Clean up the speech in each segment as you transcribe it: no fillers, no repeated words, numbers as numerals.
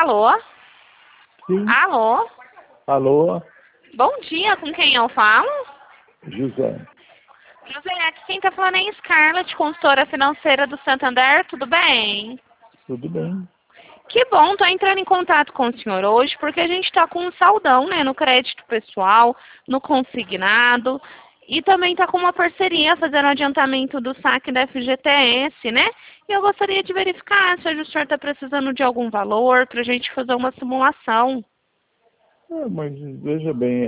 Alô? Sim. Alô? Alô? Bom dia, com quem eu falo? José. José, aqui quem tá falando é Scarlett, consultora financeira do Santander, tudo bem? Tudo bem? Que bom, tô entrando em contato com o senhor hoje, porque a gente tá com um saldão, né, no crédito pessoal, no consignado, e também tá com uma parceria fazendo adiantamento do saque da FGTS, né? E eu gostaria de verificar se o senhor tá precisando de algum valor pra gente fazer uma simulação. Mas veja bem,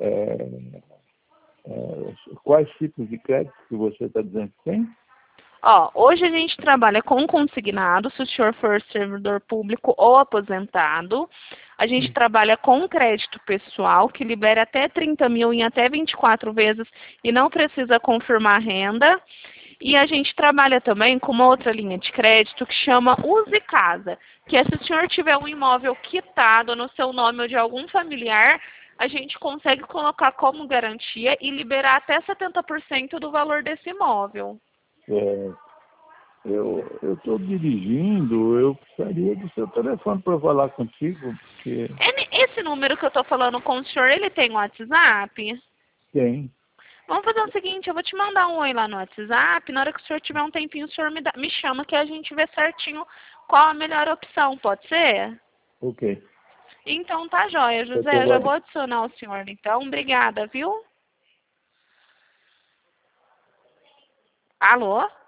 quais tipos de crédito que você está dizendo que tem? Ó, hoje a gente trabalha com consignado, se o senhor for servidor público ou aposentado. A gente trabalha com crédito pessoal, que libera até 30 mil em até 24 vezes e não precisa confirmar renda. E a gente trabalha também com uma outra linha de crédito que chama Use Casa, que é se o senhor tiver um imóvel quitado no seu nome ou de algum familiar, a gente consegue colocar como garantia e liberar até 70% do valor desse imóvel. É, eu estou dirigindo, eu precisaria do seu telefone para falar contigo, porque Esse número que eu tô falando com o senhor, ele tem WhatsApp? tem. Vamos fazer o seguinte, eu vou te mandar um oi lá no WhatsApp, na hora que o senhor tiver um tempinho, o senhor me chama que a gente vê certinho qual a melhor opção, pode ser? Ok. Então tá jóia, Eu José, estou eu já vou adicionar o senhor então, obrigada, viu? Alô?